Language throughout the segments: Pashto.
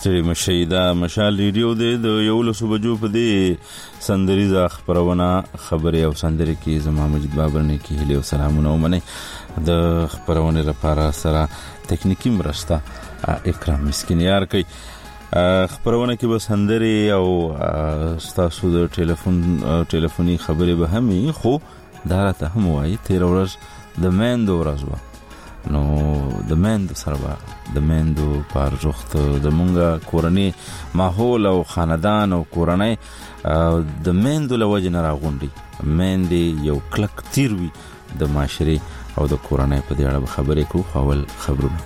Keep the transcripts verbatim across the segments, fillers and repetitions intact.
ستړي مشئ دا مشال ریډیو دی د یولسو بجو په دې سندریزه خپرونه خبرې او سندرې کې زما مجید بابر نه کې هلي او سلامونه ومنئ. د خپرونې لپاره سره تکنیکی مرسته اکرام مسکینیار کوي. خبرونه کې به سندرې او ستاسو د ټلیفون ټلیفوني خبرې به هم خو دا راته هم وایي تیر ورځ د میندو ورځ وه، نو د میندو سره به د میندو په ارزښت د مونږ کورني ماحول او خاندان او کورنۍ د میندو له وجې نه راغونډي. میندې یو کلک تیر وي د معاشرې او د کورنۍ په دې اړه به خبرې کوو. خو اول خبرونه.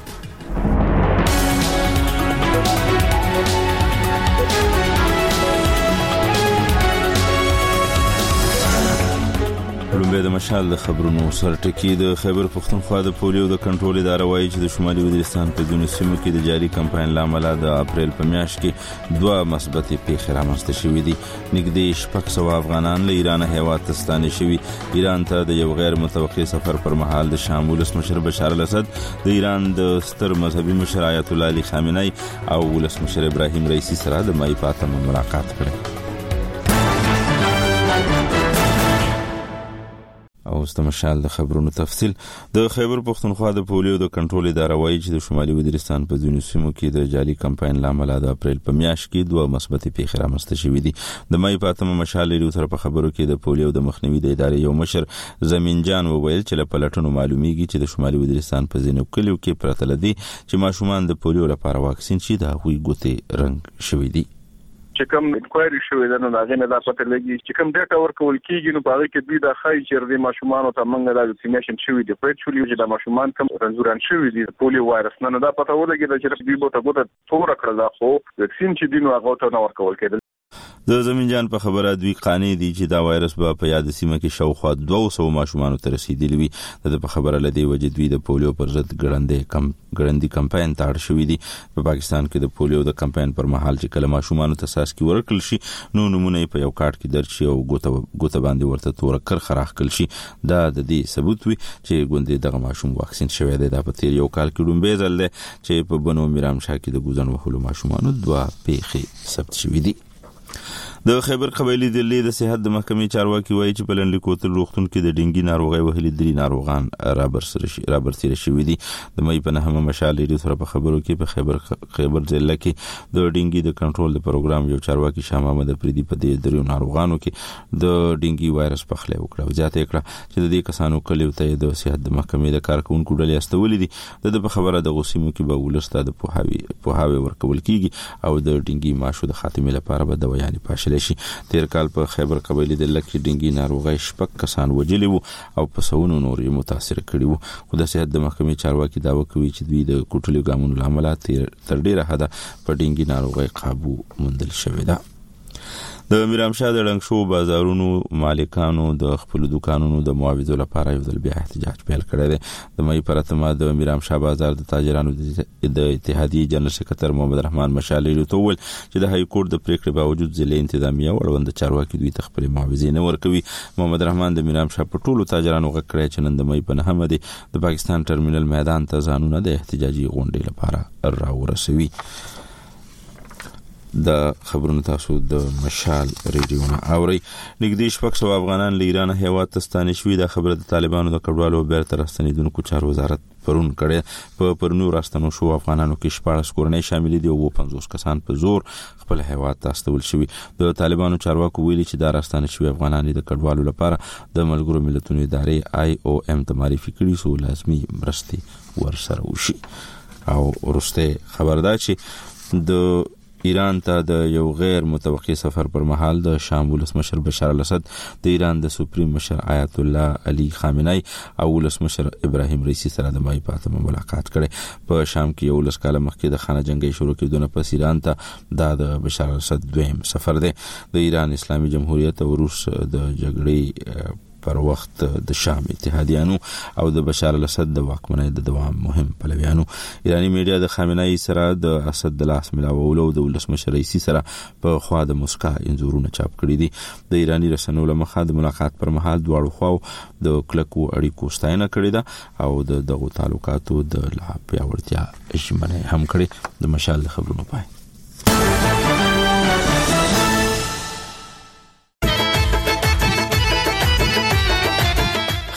لومبه د مشال د خبرونو سره ټکی د خیبر پختونخوا د پولیو د کنټرول اداره وایي چې د شمالي وزیرستان په ځینو سیمو کې د جاري کمپاین لامل د اپریل په میاشت کې دوه مثبتې پیښې رامنځته شوې دي. نږدې شپږ سوه افغانان له ایران هیواد ته ستانه شوي. ایران ته د یو غیر متوقع سفر پر مهال د شام ولسمشر بشار الاسد، د ایران د ستر مذهبي مشر آیت الله علي خامنه‌ای او ولسمشر ابراهیم رئیسی سره د مای په اتمه ملاقات کړی. او استمشال د خبرونو تفصیل. د خیبر پختونخوا د پولیو د کنټرول اداره وایي چې د شمالي وزیرستان په ځینو سیمو کې د جاري کمپاین لامل د اپریل په میاشت کې دوه مثبتې پیښې رامنځته شوې دي. د مای په اتمه مشال لري سره په خبرو کې د پولیو د مخنیوي د ادارې یو مشر زمین جان وویل چې له پلټنو معلومیږي چې د شمالي وزیرستان په ځینو کلیو کې پرته لدی چې ماشومان د پولیو لپاره واکسین شي د هغوی ګوتې رنګ شوې دي. چې کوم انکوایري شوې ده نو هغه نه دا پته لګي چې کوم ډیټا ورکول کیږي نو هغه کې دوی د خای چې د ماشومان ته منګه د ویکسینیشن شوې دي په چولې چې د ماشومان کوم رنځوران شوې دي پولیو وایرس نه دا پته ولګي چې دوی به ته ګوته تور کړل خو ویکسین چې دینو هغه ته نه ورکول کېدل. د زمین جان په خبره دوی قانع دي چې دا وایرس به په یاد سیمه کې شاوخوا دوه سوه ماشومان ته رسیدلی وي. د په خبره لدی وجه دوی د پولیو پر ضد ګړندې کم ګړندې کمپاین تاړ شوې دي. په پاکستان کې د پولیو د کمپاین پر مهال چې کله ماشومان ته ساسکی ورکړل شي نو نمونه په یو کارت کې درج شي او ګوته ګوته باندې ورته تور کر خراخ کړل شي. دا د دې ثبوت وي چې ګوندې دغه ماشوم واکسین شوی دی. دا په تیر یو کال کې لومبه ځل دی چې په بنو میرام شاه کې د ګوزن وهلو ماشومانو دوه پیښې ثبت شوې دي. د خیبر قبایلی دلی د صحت د محکمې چارواکي وایي چې په لنډ کوتل روغتون کې د ډینګي ناروغي وهلي درې ناروغان رابرسره شي رابرسره شوي دي. د مې په نهمه مشال لري سره په خبرو کې په خیبر خیبر ضلع کې د ډینګي د کنټرول د پروګرام یو چارواکي شاه محمد افریدي په دې درې ناروغانو کې د ډینګي وایرس په خله وکړه. ځاته کړه چې د دې کسانو کلیو ته د صحت د محکمې د کارکونکو ډلې استولې دي. د په خبره د غوسیمو کې به ولسته د پوهاوی پوهاوی ورکول کیږي او د ډینګي ماشو د خاتمه لپاره به دوايانې پاشل شي. تیر کال په خیبر قبایلی د لکه ډینګي ناروغي شپږ کسان وجلی وو او په سونو نور یې متاثر کړي وو. خو د صحت د محکمې چارواکي داوا کوي چې دوی د کوټلي ګامونو لامل تر ډیره حده په ډینګي ناروغي قابو موندل شوې ده. د میرام شاه د رنګ شو بازارونو مالکانو د خپل دکانونو د معاوضو لپاره یو ځل بیا احتجاج پیل کړی دی. د مې پر اتمه د میرام شاه بازار د تاجرانو د اتحادیې جنرال سکرټر محمد رحمان مشالي ټول چې د های کورټ د پریکړې باوجود ضلع انتظامیه وړوند چارواکي دوی تخپل معاوضې نه ورکوي. محمد رحمان د میرام شاه په ټولو تاجرانو غکړی چې نن د مې په نهمه دی د پاکستان ټرمینل میدان ته ځانونه د احتجاجي غونډې لپاره راورسوي. د خبرونو تاسو د مشال ریډیو نه اوري. نږدې شپږ سوه افغانان له ایران هیواد ته ستانه شوي. د خبره د طالبانو د کډوالو بیرته راستنېدونکو چارو وزارت پرون کړي. په پرونو راستنو شو افغانانو کې شپاړس کورنۍ شامل دي او پنځوس کسان په زور خپل هیواد ته استول شوي. د طالبانو چارواکو ویلي چې دا راستنه شوي افغانان د کډوالو لپاره د ملګرو ملتونو ادارې آی او ام ته معرفي کړي سو لازمي مرستې ورسره وشي. او ورسته خبردار چې د ایران ته د یو غیر متوقع سفر پر مهال د شام ولسمشر بشار الاسد، د ایران د سپریم مشر آیت الله علي خامنه‌ای او ولسمشر ابراهیم رئیسی سره د مای په اتمه ملاقات کړي. په شام کې یو لس کاله مخکې د خانه جنگي شروع کېدونه پس ایران ته د بشار الاسد دویم سفر دی. د ایران اسلامي جمهوریت او روس د جګړې پر وخت د شام اتحادیانو او د بشار الاسد د واکمنۍ د دوام مهم پلویانو. ایرانی میډیا د خامنه‌ای سره د اسد د لاس ملاولو د ولسمشر رئیسی سره په خوا د موسکا انځورونه چاپ کړي دي. د ایرانی رسنیو له مخه د ملاقات پر مهال دواړو خواو د کلکو اړیکو ستاینه کړې ده او د دغو تعلقاتو د لا پیاوړتیا ژمنه هم کړې. د مشال خبرونو پای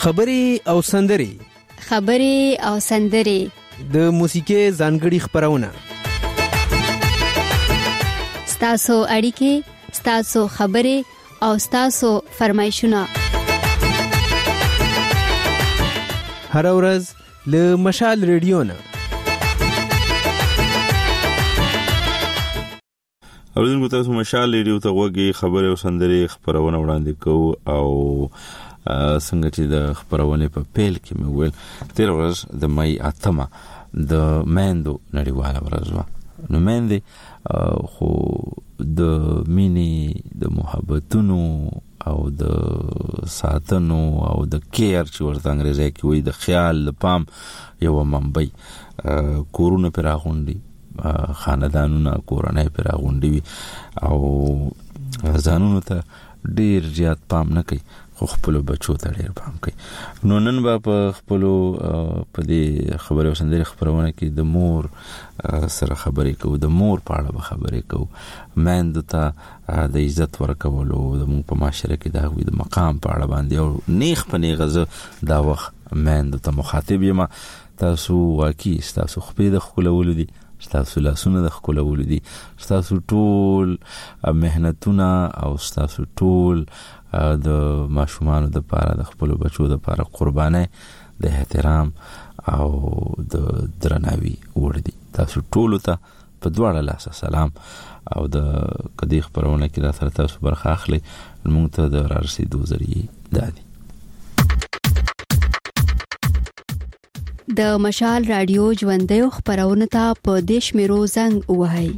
خبرې او سندرې خبرې او سندرې د موسیقي ځانګړي خبرونه ستاسو اړیکې ستاسو خبرې او ستاسو فرمایشونه هر ورځ له مشال ریډیو نه اوریدونکو تاسو مشال ریډیو ته وګورئ خبرې او سندرې خبرونه وړاندې کوو او څنګه چې د خبرونه په پیل کې مې ویل تیر ورځ د مې اتمه د میندو نړیواله ورځ و نو میندې خو د مینې د محبتونو او د ساتنو او د کیر چې ورته انګریزي کې وایي د خیال د پام یو منبع کورونه پر راغونډي خاندانونه کورنۍ پر راغونډي او ځانونو ته ډیر زیات پام نه کوي خو خپل بچو ته ډیر پام کوي نو نن به په خپل په دې خبرو سندري خبرونه کې د مور سره خبرې کوو د مور په اړه خبرې کوو مند ته د عزت ورکولو د مو په معاشره کې د هغوی د مقام په اړه باندې او نیخ په نیغه دا وخت مند ته مخاطب یم تاسو واقعي تاسو خپل د خپلولو دي تاسو لاسونه د خپلولو دي تاسو ټول مهنتونه او تاسو ټول د ماشومان د پاره د خپل بچو د پاره قربانه د احترام او د درناوي وړ دي تاسو ټول ته په دواړه لاس سلام او د کدی خبرونه کې را سره تاسو برخه اخلي موږ ته د رارسیدو ذریعہ دادي د مشال رادیو ژوندۍ خبرونه ته په دیش میرو زنګ وهاي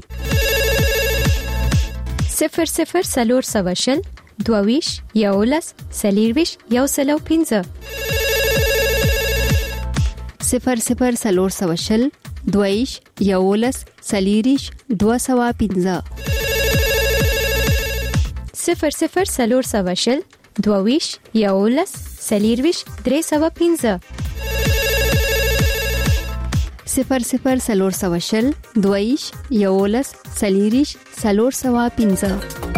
صفر صفر سلور سواشل دوویش یولس سلیرویش یو سلو پینزه صفر صفر سلور سواشل دوویش یولس سلیریش دو سوا پینزه صفر صفر سلور سواشل دوویش یولس سلیرویش درې سوا پینزه صفر صفر سلور سواشل دویش یولس سلیریش سلور سوا پینزه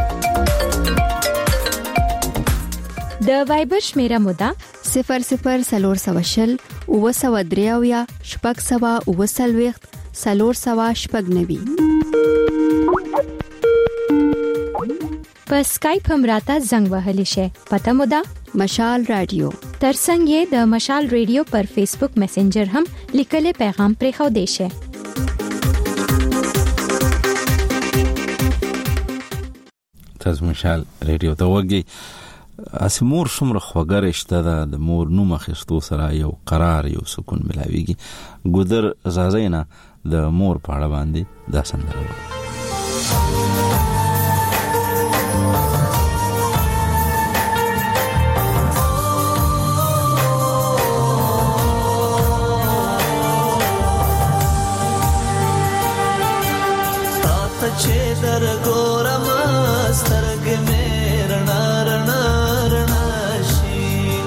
د وایبر شمیره مودا صفر صفر سلور سواشل او سوا دریاویا شپږ سوا او سلويخت سلور سوا شپږ نوي په اسکایپ هم راته زنګ وهلی شي پته مودا مشال رادیو ترڅنګ یې د مشال رادیو پر فیسبوک میسنجر هم لیکل پیغام پرې خو دی شي تاسو مشال رادیو ته وګورئ اسمور څومره خوګر شته د مور نوم اخیستو سره یو قرار یو سکون ملاويږي ګودر زازینا د مور په اړه باندې دا سندره چې در ګورم سترګ مې رڼا رڼا رڼا شي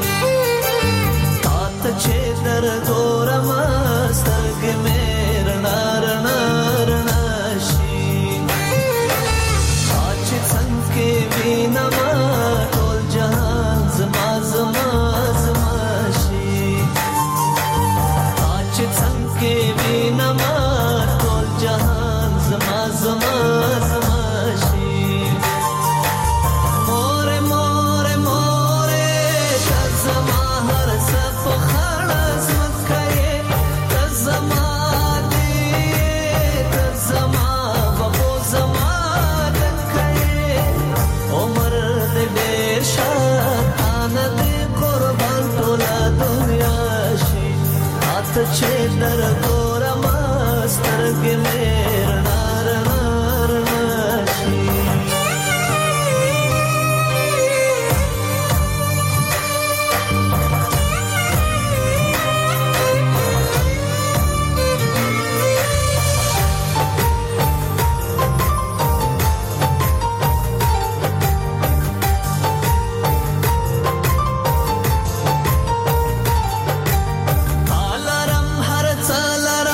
تات چې در ګورم سترګ مې رڼا رڼا رڼا شي اچ څنګه وینم ټول جهان زما زما زما شي اچ څنګه وینم ټول جهان زما زما زما شي مور مور مور زما هر صف خلاص مکه زما دې زما بابو زما دکه عمر دې ډېر شان دې قربان ټول دنیا شي اته چې در ګورم سترګ مې لرم هر څه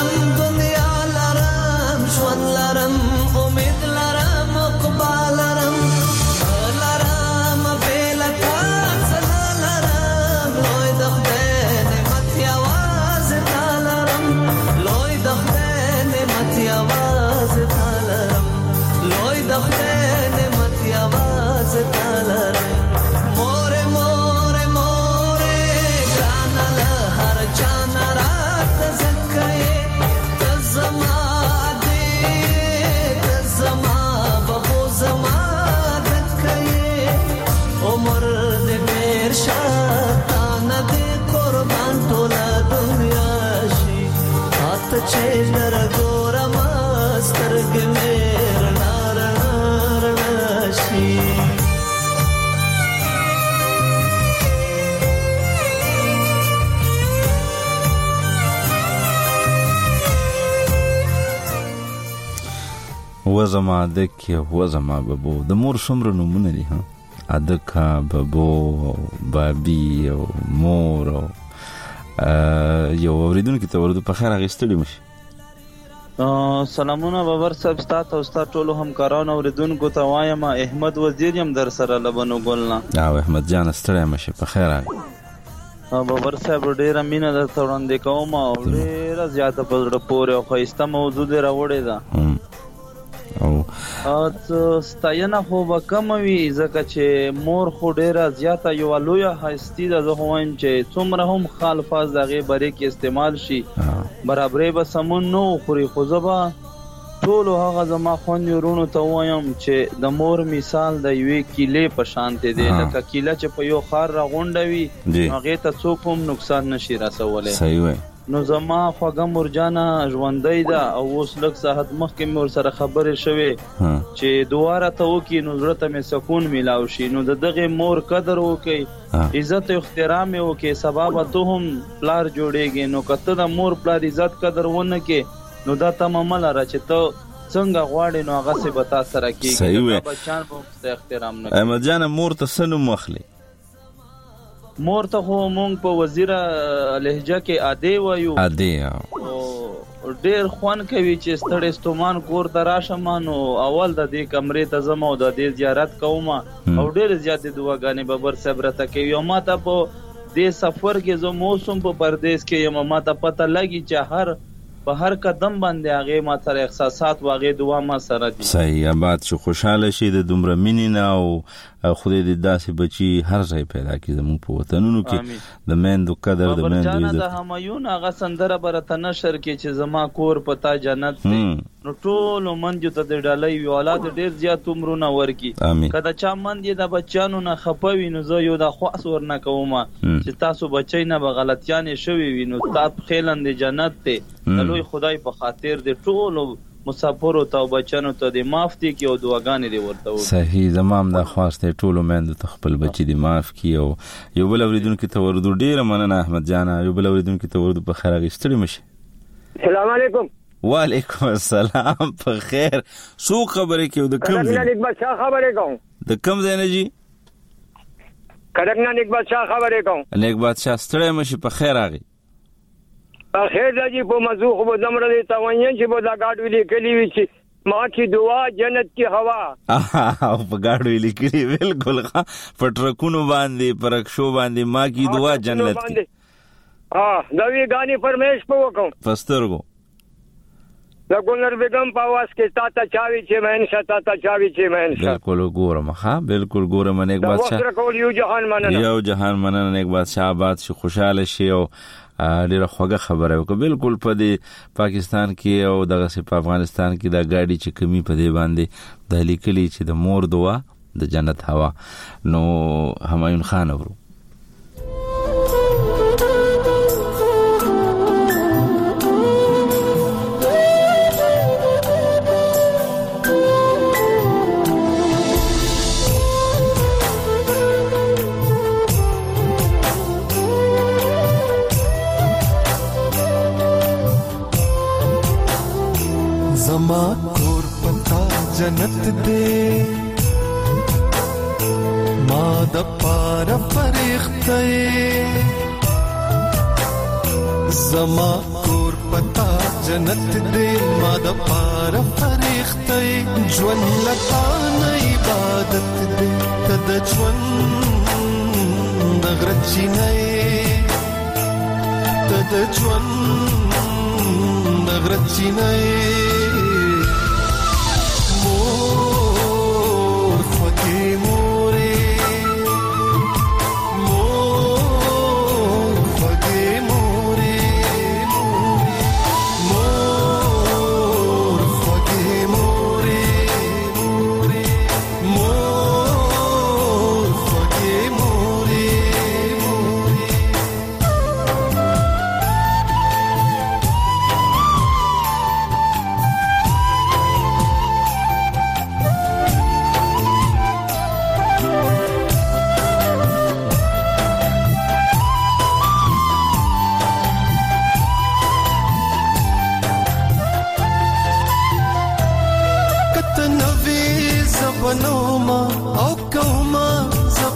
وزما ادک وزما ببو د مور څومره نومونه دي ها ادکا ببو بابي او مور او یو اوریدونکو ته ورته په خیر غیستلی مشي. سلامونه بابر صاحب ستاسو او ستاسو ټول همکارانو اوریدونکو ته وایم احمد وزیر یم در سره لبنو ګلنا. او احمد جان ستړی مشه په خیر راغی. بابر صاحب ډیره مینه در ته وړاندې کوم او ډیره زیاته په زړه پورې او ښایسته موضوع دې راوړې ده. او ستاینه خو به کمه وي ځکه چې مور خو ډیره زیاته یوه لویه هستي ده. زه خو وایم چې څومره هم ښه الفاظ د هغې بارې کې استعمال شي برابرۍ به سمون نه وخوري. خو زه به ټولو هغه زما خویندو وروڼو ته ووایم چې د مور مثال د یوې کیلې په شانتې دی. لکه کیله چې په یو ښار راغونډه وي نو هغې ته څوک هم نقصان نشي رسولی. صحیح وایي. نو زما خوږه مرجانه ژوندۍ ده او اوس لږ ساعت مخکې مې ورسره خبرې شوې چې دعا راته وکړي نو زړه ته مې سکون میلاو شي. نو د دغې مور قدر وکړئ، عزت او احترام یې وکړئ، سبا به ته هم پلار جوړېږي. نو که ته د مور پلار عزت قدر ونه کړې نو دا تمه مه لره چې ته څنګه غواړې نو هغسې به تا سره کېږي. صحیح وایي. بچیان به هم ستا احترام نه کوي. احمد جانه مور ته څه نوم واخلي؟ مور ته خو مونږ په وزیره لهجه کې ادې وایو. ادې ډېر خوند کوي چې ستړی ستومان کور ته راشم نو اول د دې کمرې ته ځم او د دې زیارت کوم او ډېرې زیاتې دعاګانې ببر صاحب راته کوي. او ما ته په دې سفر کې زه موسم په پردیس کې یم، ما ته پته لګي چې هر په هر قدم باندې هغې ما سره احساسات و هغې دعا ما سره دي. صحیح. آباد شو، خوشحاله شي د دومره مینې نه او خدای دې داسې بچي هر ځای پیدا کړي زموږ په وطنونو کې د میندو قدر د میندو عزت. د همایون هغه سندره به راته نشر کړي چې زما کور په تا جنت دی. نو ټولو منجو ته د ډالۍ وي اولاد ډېر زیات عمرونه ورکړي. که د چا مند یې د بچیانو نه خفه وي نو زه یو دا خواست ورنه کوم چې تاسو بچی نه به غلطیانې شوي وي نو ستا پښې لاندې جنت دی. د لوی خدای په خاطر د ټولو مسافرو ته او بچیانو ته دې معاف دي کړي او دعاګانې دې ورته وکړي. صحیح. زما هم دا خواست دی ټولو میندو ته خپل بچي دې معاف کړي. او یو بل اورېدونکي ته ورودو. ډېره مننه احمد جانه. یو بل اورېدونکي ته ورودو. په خیر راغی. ستړي مه شئ. السلام علیکم. وعلیکم السلام. په خیر. څوک خبرې کوي؟ د کوم ځای؟ اقبال شاه خبرې کوم. د کوم ځای نه جي؟ کډکنا اقبال شاه خبرې کوم. اقبال شاه ستړی مه شئ. په خیر راغی. خیر راځي په موضوع خو به دمره دې ته وایم چې به دا ګاډ ویلې کلی وي چې ما کی دعا جنت کی هوا. او په ګاډ ویلې کلی بالکل په ټرکونو باندې په رکشو باندې ما کی دعا جنت کی. ها دا وی غاني فرمیش په وکم پسترګو د ګلنر بیگم په واس کې تا ته چاوي چې مهن شتا تا چاوي چې مهن شتا. بالکل ګورم. ها بالکل ګورم. نیک بادشاہ دا وخت یو جهان مننه. یو جهان مننه. نیک بادشاہ آباد شي، خوشاله شي او ډیره خوږه خبره وکړه. بالکل په دې پاکستان کې او دغه سي په افغانستان کې دا ګاډي چې کمی په دې باندې د لیکلي چې د مور دعا د جنت هوا. نو همایون خان ورو. زما کور پتا جنت دے ما د پار فرښتې. زما کور پتا جنت دے ما د پار فرښتې. ژوند لکه عبادت دے ته د ژوند د غره چینې ته د ژوند د غره چینې.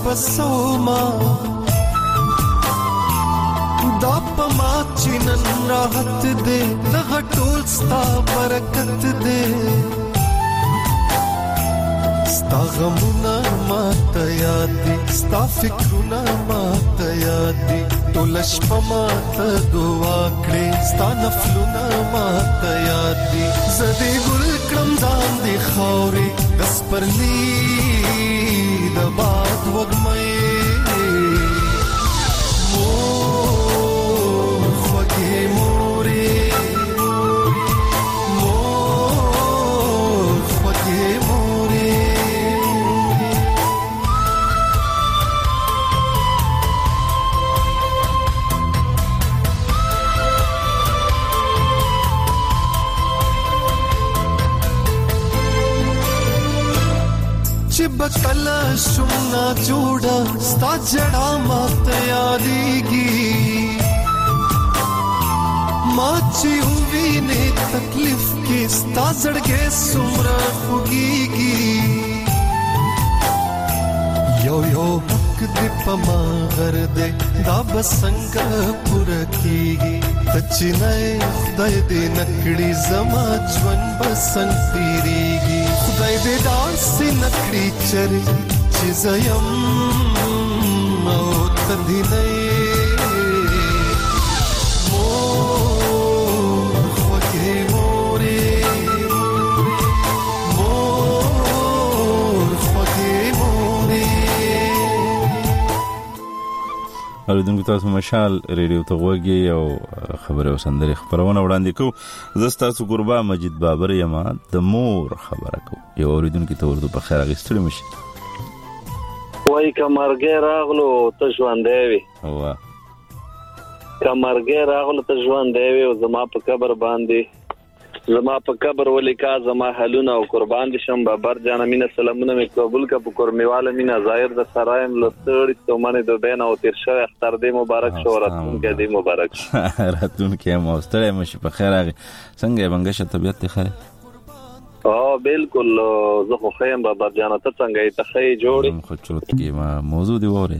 بسوما دا پما چینن راحت دے دغه ټول ستا برکت دے ستا غمونه ماته یاد دي ستا فکرونه ماته یاد دي ټول شپه ماته دعا کړې ستا نفلونه ماته یاد دي زه دې ګل کړم ځان دې خاورې د سپرلي د باد وږمې بکلا شمنا جوڑا ستا جڑا مات یادیگی ماچی ہوئی نے تکلیف کی ستا زڑگے سمرا خوگیگی یو یو حق دی پما غردے دا بسنگ پورکیگی تچنائے خدای دے نکڑی زما جون بسنگ تیریگی خدای دے داسی نکڑی چری چیزایم او تدھی نئے مور خوگے موری مور خوگے موری. اوریدونکو تاسو مشال ریډیو ته غوږی او خبره وسندري خبرونه وړاندې کو. زه تاسو قربا مجید بابر یم د مور خبره کو. یو اوریدونکو ته ورته په خیر غوښتل مشي وای کمرګه راغلو ته ژوندې وي وا کمرګه راغلو ته ژوندې وي او زما په قبر باندې زما په قبر ولیکا زما حلونه او قربان دي شم بابر جان امینه سلامونه می قبول کا په قرمیواله مینا ظاهر د سرایم لستړی ته منه د بین او تیر شوی اختر دی مبارک شو راتون کې دی مبارک راتون کې مو ستړی مشي په خیر هغه څنګه بنګشه طبيعت ته خیر اه بالکل زه خو خیم بابر جان ته څنګه ته خې جوړي خو چوت کې ما موضوع دی وره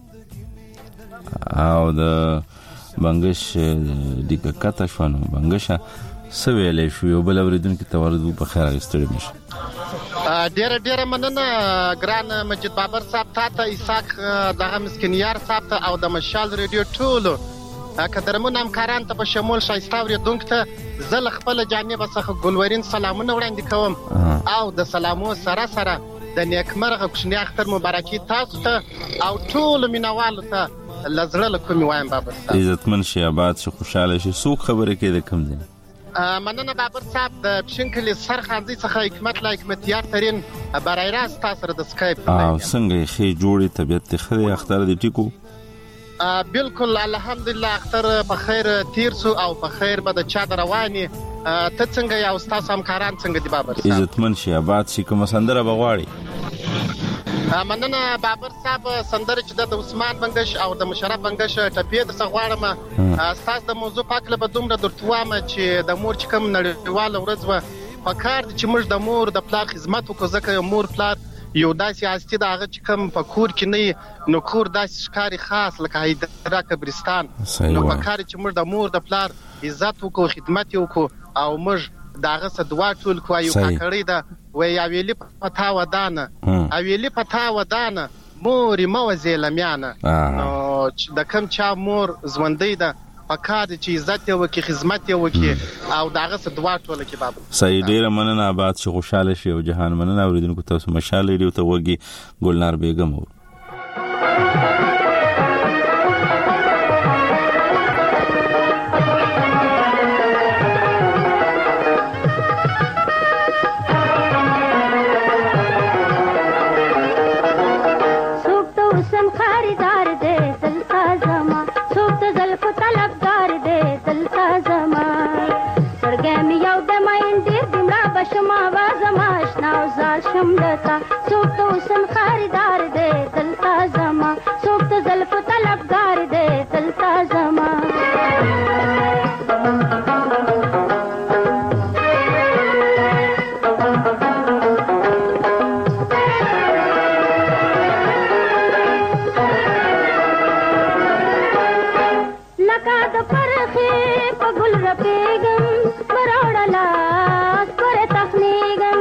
او د بنګش د ککتا شونه بنګشه سویلې شو یو بل اوریدونکو ته ورته په خیر غوښتل مشي. ډېر ډېر مننه ګران مجید بابر صاحب ته ایساق دغه مسکینیار صاحب ته او د مشال ریډیو ټولو قدرمن همکاران ته په شمول شایسته اوریدونکو ته زه خپل جانب څخه ګلورین سلامونه وړاندې کوم او د سلامو سره سره د نیکمرغه کوچنی اختر مبارکي تاسو ته او ټول مینوالو ته لزړه لکم وایم بابر صاحب. عزتمن شي آباد شي خوشاله شي سو خبره کې د کم دي. مننه بابر صاحب د پښینکلي سرخانځي څخه حکمت لا حکمتیار ترين برای راست تاسو د سکایپ او څنګه خې جوړي طبيعت خې اختر دي ټیکو بالکل الحمدلله اختر په خیر تیر سو او په خیر به د چا رواني ته څنګه یا استاد همکاران څنګه دي بابر صاحب عزتمن شي آباد شي کوم سندره بغواړي. مننه بابر صاحب سندره چې د عثمان بنگش او د مشرف بنگش ټپې د څغواړم استاد د موضوع پاکله به دومره درتوامه چې د مور چې کوم نړیواله ورځ و په کار چې موږ د مور د پلار خدمت وکړو ځکه مور پلار یو داسې هستي د هغه چې کوم په کور کې نه نو کور داسې ښکاري خاص لکه حیدره قبرستان نو په کار چې موږ د مور د پلار عزت وکړو خدمت وکړو او موږ داغه صدوا ټول کو یو کاکړی دا وی اویلی پتا ودانه اویلی پتا ودانه مور مو زیلمیانه نو د کم چا مور ژوندۍ ده پکار چې عزت یو کې خدمت یو کې او داغه صدوا ټول کې بابا صحیح ډیره مننه آباد شي خوشاله شي او جهان مننه اوریدونکو تاسو مشال ریډیو ته وګي ګلنار بیگم و شملتا سوک تو سن خریدار دے دلتا زما سوک تو زلف طلبگار دے دلتا زما ګل رپېږم مراوړه لاس پورې تخنېږم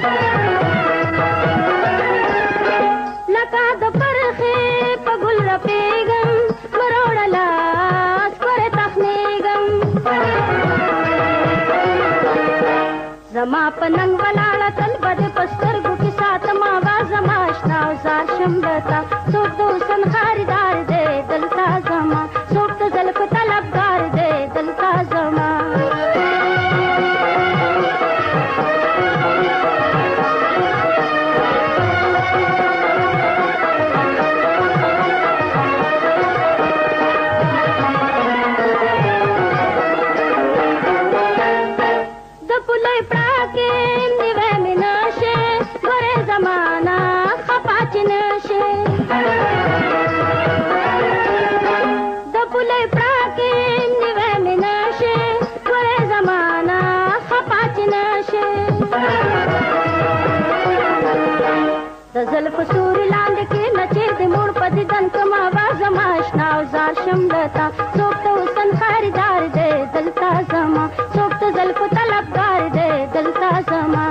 لکه د پرخې په ګل رپېږم مراوړه لاس پورې تخنېږم زما په ننګ ولاړه تل به دې په سترګو کې ساتم آواز زما اشنا او زار شم درته څوک د حسن خریدار دی دلته زما څوک د زلفو طلبګار دی دلته زما زلف سوري لاندې کې نچې د موړ په دیدن کوم آواز زما اشنا او زار شم درته څوک د حسن خریدار دی دلته زما څوک د زلفو طلبګار دی دلته زما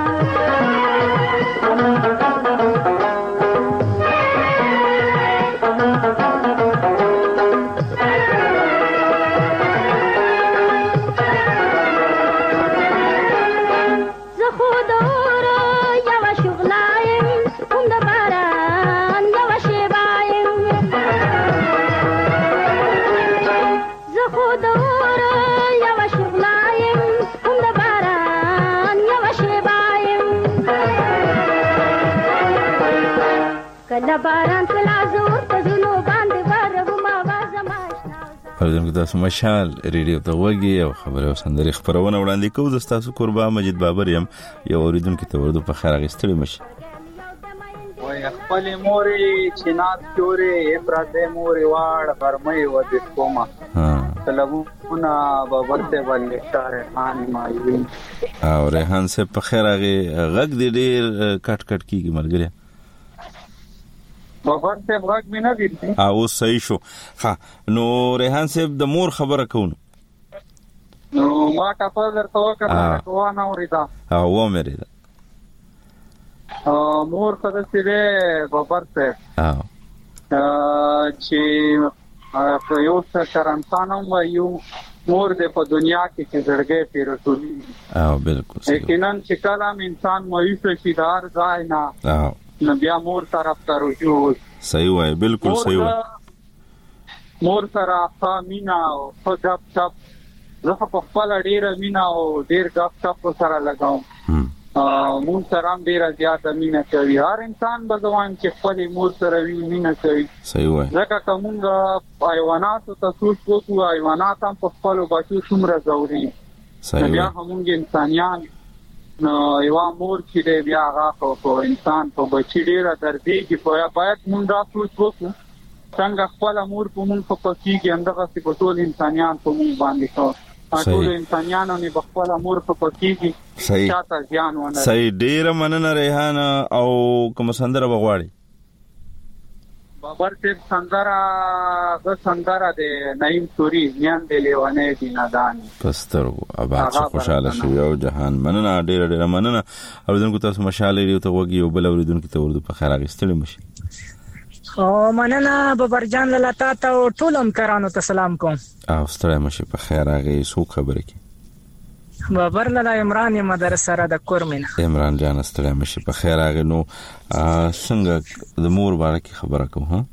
باران کلا زور په زلو باندې ورغم आवाज ما آشنا پردم که تاسو مشال ریډیو ته وګي او خبره او سندري خبرونه وړاندې کوو د تاسو قربا مجید بابر يم یو اوریدونکو ته ورته په خیر غستړي مشي وای خپل موري چینات چوري افراده موري واړ فرمای و د کومه ها طلبونه بابرته باندې شاره خان مایوي او ریحان سے په خیر غي غږ دې ډیر کټ کټ کیږي مرګره بابر صاحب غږ مې نه دی او صحیح شو ها نو ریحان صاحب د مور خبره کوم نو ما کفر درته وکړه کوه نه اوریدا او و مې دا مور څه دې بابر صاحب او چې یو څه شرمسانه یو مور دې په دنیا کې چې زړګې پیرټولي او بالکل یقینا چې کلام انسان مایوس شي دار ځای نه او نو بیا مور طرف ته رجوع صحیح وای بالکل صحیح وای مور سره مینا او غپ شپ زه په خپل ډیر مینا او ډیر غپ شپ سره لګاوم مور سره ډیر زیاته مینا کوي هر انسان بګوان چې خپل مور سره وی مینا کوي صحیح وای ځکه کومه حیوانات ته سوچ کوو حیوانات هم په خپل بچو څومره ضروري صحیح بیا هم انسانيان نو یو مور چې بیا هغه په انسان په بچی ډیره دردي کې په باید مونږ راځو وکړو څنګه خپل مور په مونږ په پکې اندغه چې په ټول انسانيان په مونږ باندې کو ټول انسانيانو نه خپل مور په پکې صحیح چاته ځان ونه صحیح ډیره مننه ریحان او کوم سندره بغواړي بابر صاحب سندره د سندره د نعیم سوري نیان دی لیوانه دی نادان پسترو ابا څه خوشاله شو یو جهان مننه ډیره ډیره مننه اوریدونکو تاسو مشال ریډیو ته وګي او بل اوریدونکو ته ورته په خیر غستړي مشي او مننه بابر جان لاله تا او ټول همکارانو ته سلام کوم او ستړي مشي په خیر غي سو خبره کی بابر لاله عمران مدرسه را د کورمنه عمران جان ستړي مشي په خیر غي نو څنګه د مور باره کی خبره کوم ها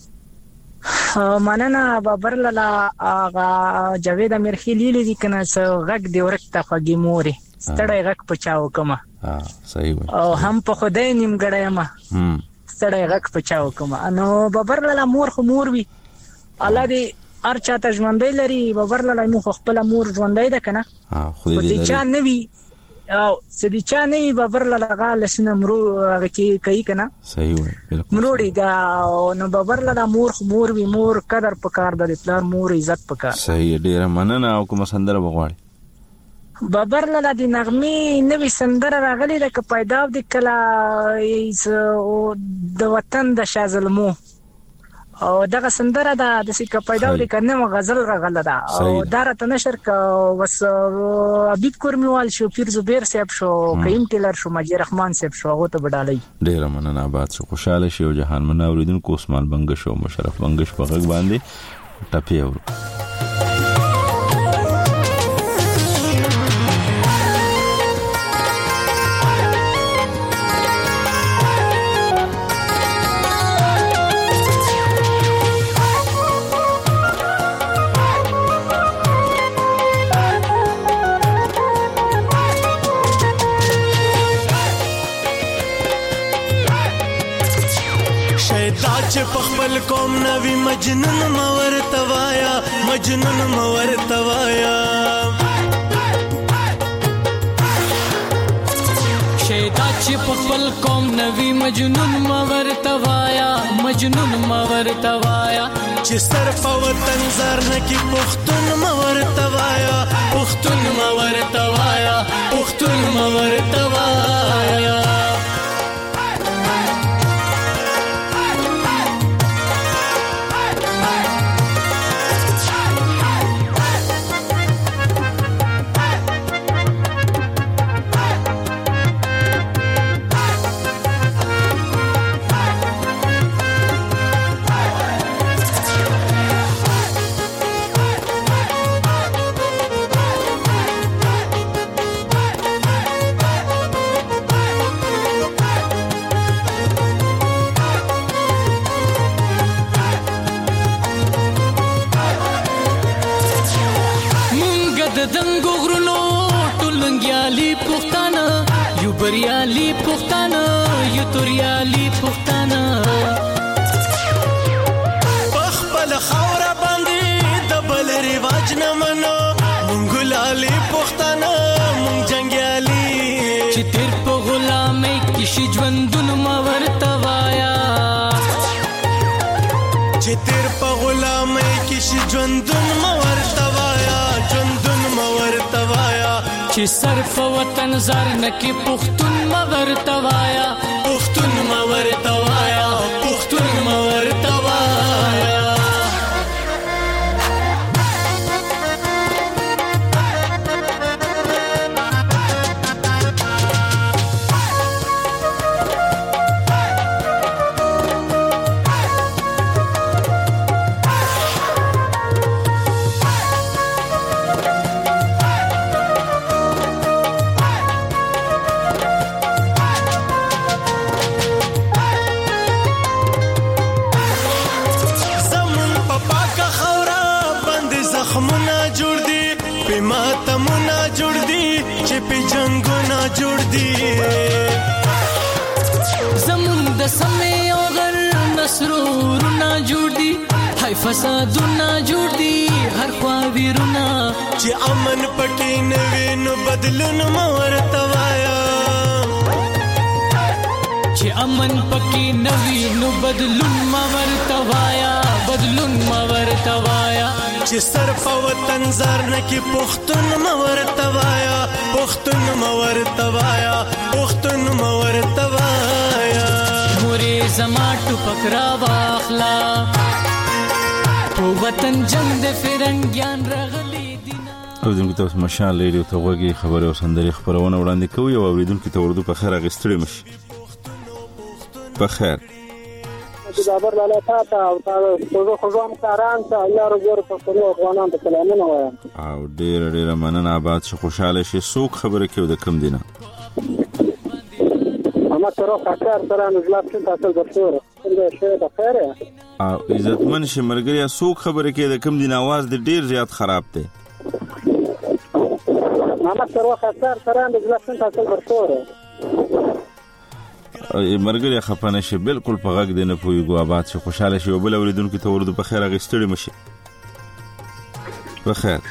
مننه بابر لاله اغا جاوید امرخیلی لیدي کنه څو غږ دی ورکته خوږی موري ستړی غږ پچاو کومه ها صحیح او هم په خدای نیم غړای ما هم ستړی غږ پچاو کومه نو بابر لاله مور خو مور وی الله دې هر چاته ژوندۍ لري بابر لاله مو خپل مور ژوندۍ ده کنه ها خو دې چا نه وی او سدي چا نه بابر لاله غاله سنمرو هغه کی کوي کنه صحیح وي بالکل مروړي دا نو بابر لاله مور مور وی مور قدر پکار د پلار مور عزت پکار صحیح ډیر مننه او کوم سندره بغواړي بابر لاله د نغمه نوې سندره راغلي د پیدا د کلا د وطن د شازلمو او دغه سندره دا د سکه پیداولی کنه غزل غغله ده او دارته نشر ک وس حبیب کورمیوال شو پیر زبیر صاحب شو کیم ټیلر شو مجید رحمان صاحب شو هغه ته بدالای ډیر مننه آباد شو خوشاله شو جهان من اوریدونکو عثمان بنګ شو مشرف بنګش په غږ باندې ټپي اور پخپل قوم نوی مجنون مور توایا مجنون مور توایا شیدا چې پخپل قوم نوی مجنون مور توایا مجنون مور توایا چې سر په وطن زر نکی پختون مور توایا پختون مور توایا پختون مور توایا بریالی پختانه یو توریالی پختانه پخپل خوره باندې د بل رواج نه منو مونږ لالی پختانه مونږ جنگیالی چې تیر په غلامۍ کې شي ژوندون ما ورته وایا چې تیر په غلامۍ کې شي ژوندون ما ورته وایا ژوندون ما ورته وایا چې صرف وطن زر نکی پختون مور توایا پختون مور توایا پختون مور توایا سمې او غر نسرورنا جوړ دي هاي فسادونه جوړ دي هر خوا ویرونه چې امن پټي نوي نو بدلون مور توایا چې امن پکې نوي نو بدلون مور توایا بدلون مور توایا چې سر په وطن زر نکی پختون مور توایا پختون مور توایا پختون مور توایا مورې زما ټوپک را واخلا په وطن جنگ د فرنګیان راغلي دینا اوریدونکو تاسو مشال ریډیو ته وګورئ خبره او سندري خبرونه وړاندې کوي او اوریدونکو ته ورته په خیر غستړي مشي په خیر خبر لاله تا ته او تاسو خو ځم کاران ته الله رجور په ټول افغانان ته سلامونه وایم او ډیر ډیر مننه آباد شو خوشاله شي څوک خبره کوي د کم دینه ما ترى خاطر ترى نزلت تاسو دکتور څنګه شه د خیره او عزتمن شي مرګریا څوک خبره کوي د کم دین आवाज د ډیر زیات خراب دی ما ترى خاطر ترى نزلت تاسو دکتور مرګریا خپانه شي بالکل په غږ دی نه پويګو آباد شي خوشاله شي وبل اوریدونکو ته ورته په خیر غستړي مشي په خیر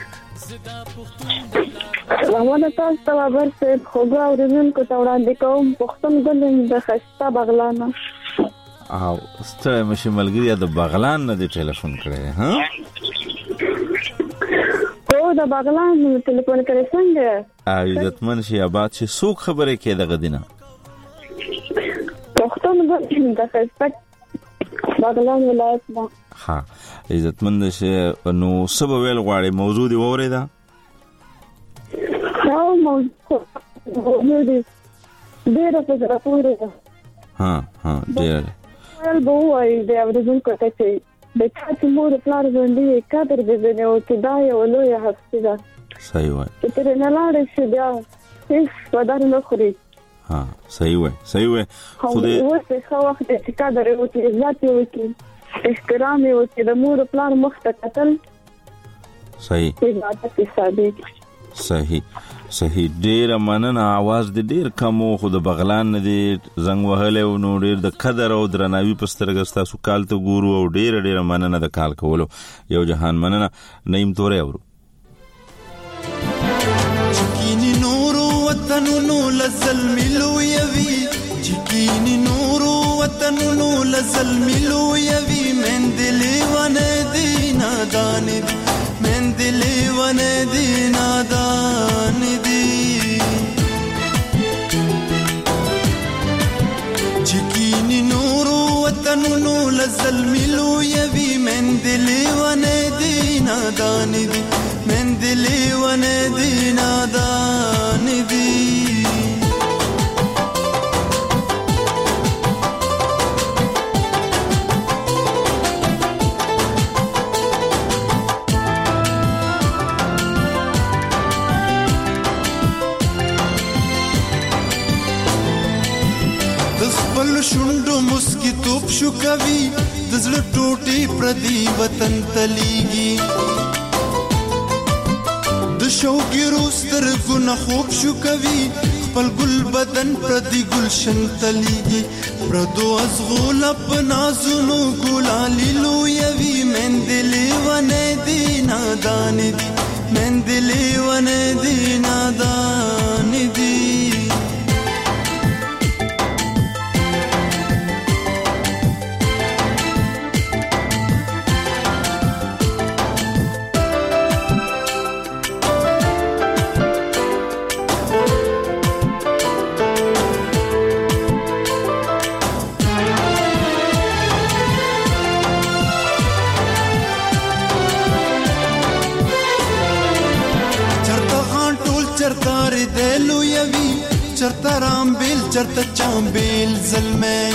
زموږ تاسو ته خبر څه خوګه اوریدونکو ته وړاندې کوم پښتون ګل د خسته بغلان او ستړی مشي ملګری د بغلان نه د ټلیفون کړی ها او د بغلان ټلیفون کړی څنګه عزتمن شي آباد شي څوک خبره کوي دغه دینه پښتون ګل د خسته بغلان ولایت نه. ها عزتمند شه نو سبا ویل غواړي موضوع دی وریدا نو موضوع دی ډیره په زړه پورې ده. ها ها ډیره ول به وایي د اورېدونکو ته چې د چا چې مور پلار باندې قدر دې او چې دا یو لوی هستی ده. صحیح وای چې تر نه لاړ شي بیا هیڅ ودار نه خوري. ها صحیح وای صحیح وای خو دې اوس ښه وخت چې قدر او چې عزت وکړي احترام او چې د مور پلار مخ ته کتل صحیح عبادت ثابت. صحیح صحیح ډیر مننه. आवाज دې ډیر کم خو د بغلان نه دې زنګ وهله او نو ډیر د قدر او درناوي په سترګه تاسو کال ته ګورو او ډیر ډیر مننه د کال کولو. یو جهان مننه. نیم تورې اورو چکینی نورو وطنونو لزلمی لویوی چکینی نورو وطنونو لزلمی لویوی من دلی ونه دی نادان دی من دلی ونه دی نادان دی چکینی نورو وطنونو لزلمی لویوی من دلی ونه دی نادان دی من دلی ونه دی نادان دی دخپل شوندو مسکی توپ شو کوي دزړه ټوټي پردي وطن تليږي د شوګیرو سترګو نه خوب شو کوي خپل ګل بدن پردي ګلشن تليږي پردو ازغول په نازونو ګلالي لویوي من دلی ونه دی نادان دی من دلی ونه دی نادان دی چرتا رامبیل چرتا چامبیل زلمین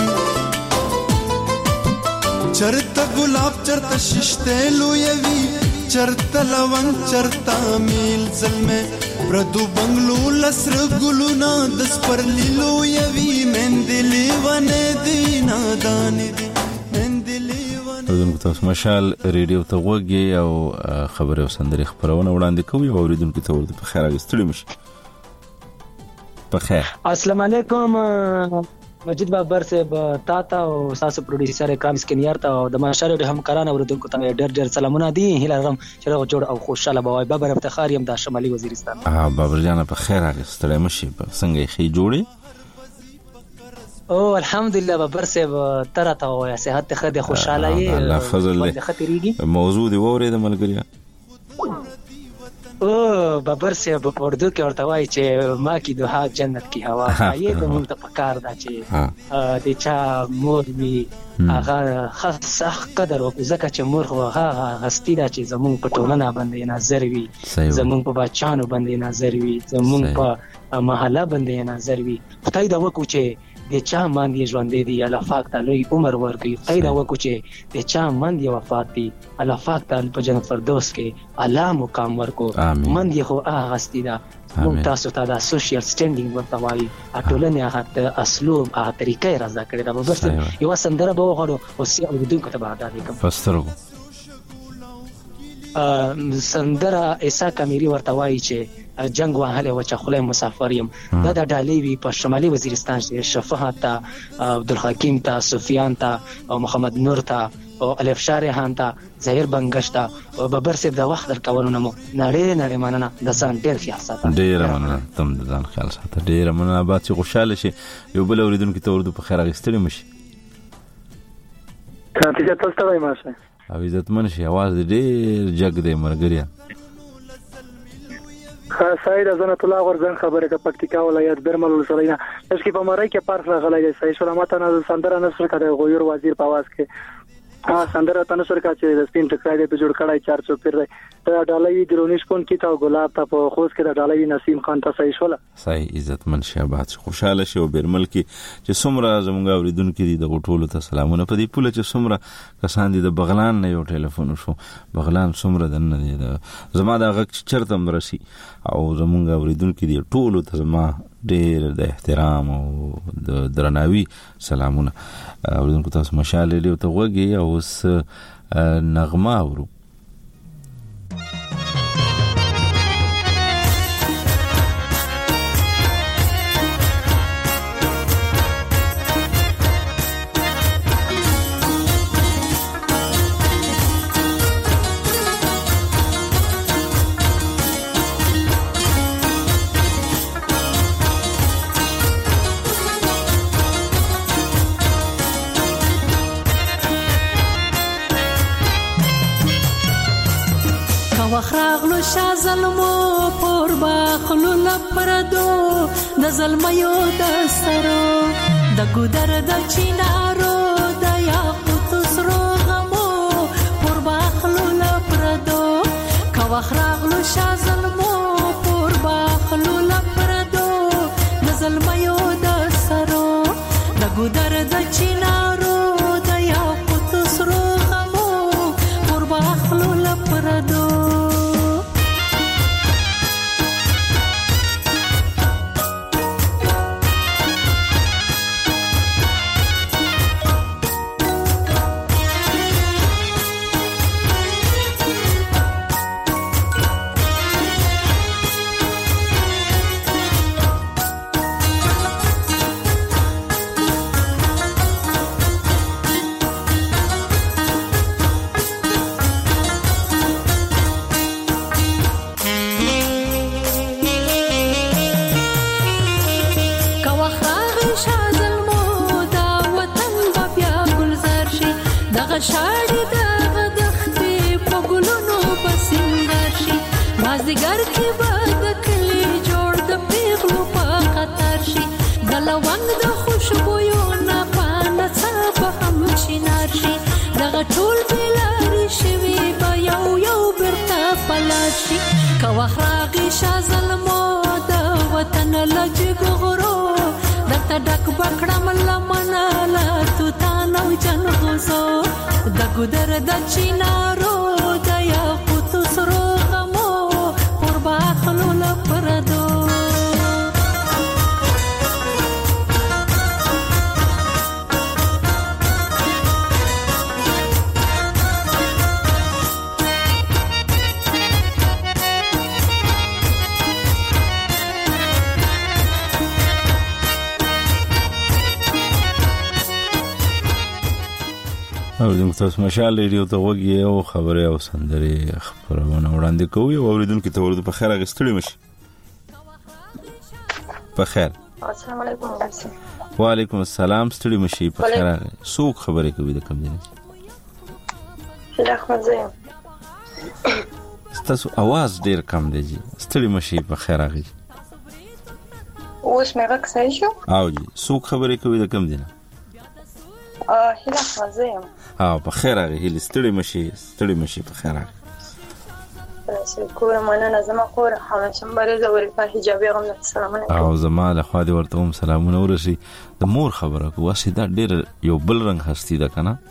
چرتا گلاب چرتا ششتیلو یوی چرتا لونگ چرتا میل زلمین پردو بنگلو لسر گلونا دس پر لیلو یوی من دلی ونه دی نادان دی من دلی اوریدونکو تاسو مشال ریډیو ته وګورئ او خبري او سندري خبرونه وړاندې کوي او اوریدونکو ته ورته په خیر راغستلی مش بخیر. السلام علیکم مجید بابر صاحب تا ته او تاسو پروډوسر اکرام اسکنیار ته او د ماشاءالله د همکارانو اوریدونکو ته ډېر ډېر سلامونه دي. هیله لرم چې روغ جوړ او خوشاله به وي. بابر افتخار یم د شمالي وزیرستان. ها بابر جان په خیر راغستلی مشي څنګه خې جوړي او الحمدلله بابر صاحب تر ته وای صحت ته خدای خوشاله یې الله فضل له موضوع دی وره د ملګریا او بابر صاحب په اردو کې ورته وایي چې ما کې دوه جنت کی هوا یې د موږ ته پکار دا چې د چا مور وي هغه خاص قدر او ځکه چې مور هغه هستی دا چې زموږ په ټولنه باندې نظر وي زموږ په بچانو باندې نظر وي زموږ په محله باندې نظر وي. خدای دا وکړي چې د چا باندې ژوند دی الله پاک تعالی عمر ورکړي. خدای دا وکړي چې د چا باندې وفات دي الله پاک تعالی په جنت فردوس کې اعلی مقام ورکړي. من دی خو هغه هستی دا موږ تاسو ته دا سوشل سټینډینګ ورته وایي ټولنه هغه اسلوب هغه طریقې راځه کړی دا بس یو سندره به وغواړو او سی اوریدونکو ته به ادا کوم فسترغو سندره ایسا کمیری ورته وایي چې جنگ وهله و چې خلای مسافر یم دا د ډالۍ وی په شمالي وزیرستان کې شفاعت ته عبدالحکیم ته سفیان ته او محمد نور ته او الف شارحان ته ظاهر بنگش ته او ببر سیب د وخت در کولونه مو نړۍ نړۍ مننه د ځان ډیر خیال ساته ډیر مننه تم د ځان خیال ساته ډیر مننه بعد چې خوشاله شي یو بل اوریدونکو ته ورته په خیر غستړي مشي کاتیجه تاسو ته وایم ماشه او عزت من شي आवाज ډیر جګ دی مرګریا خاصه د زنه الله ورزن خبره د پکتیکا ولایت برمل ولسوالۍ اس کې په مړی کې پارک راغلی دی صحیح شو ماته نه سندره نصر کړه غویر وزیر په आवाज کې ها سندره تنصر کا چې د سپین ټکرای دی په جوړ کړای چار چوپیر دی دا ډالوي درونیش کون کی تا ګلاب ته په خوش کې دا ډالوي نسیم خان ته صحیح شول صحیح عزتمن شهباز خوشاله شو بیرمل کې چې سمره زمونږ اوریدونکو دي د غټولو ته سلامونه په دې پوله چې سمره کسان دي د بغلان نه یو ټلیفون شو بغلان سمره دنه دي زما دا غږ چرته مرسي او زمونږ اوریدونکو دي ټولو ته زما ډېر د احترام او د درناوي سلامونه اوریدونکو تاسو مشاله له ته وګي او س نغمه ورو وخراغلو شا ظلمو پور باخلو لپردو د ظلمیو د سرو د ګودر د چینارو د یاقوت سرو غمو پور باخلو لپردو کا وخراغلو شا ظلمو پور باخلو لپردو د ظلمیو د سرو د ګودر د چینارو د یاقوت سرو غمو پور باخلو لپردو شاړې د غدختې په ګلونو پسنګر شي مازدیګر کې به د کلي جوړ د پیغلو په خطر شي د لونګ د خوشبویو نه پانه څه به هم چینار شي دغه ټول بېلارې شوي به یو یو بیرته پلار شي که وخت راغی شا ظلمو د وطن له جګو غرو درته ډک به کړم لمنه له توتان او جنغوزو د ګودر د چینارو د یاقوتو سرو غمو پر باخلو لپردو اوریدونکو تاسو مشال ریډیو ته وګورئ او خبره او سندره خبرونه وړاندې کوي او اوریدونکو ته ورته په خیر غستړي مشي په خیر السلام علیکم وعلیکم السلام ستړي مشي په خیر څوک خبره کوي د کوم دین شل احمد زیم تاسو आवाज ډیر کم دی جی ستړي مشي په خیر غي اوس مې راک صحیح شو او جی څوک خبره کوي د کوم دین اه هله احمد زیم ها په خیر غي هله ستړي مشي ستړي مشي په خیر غي شکر مننه زما خور حمد شمبره زوري په حجابي غم السلام علیکم او زما له خوا دې ورته هم سلامونه ورسي د مور خبره کو واسي دا ډېر یو بل رنگ هستی ده کنه ا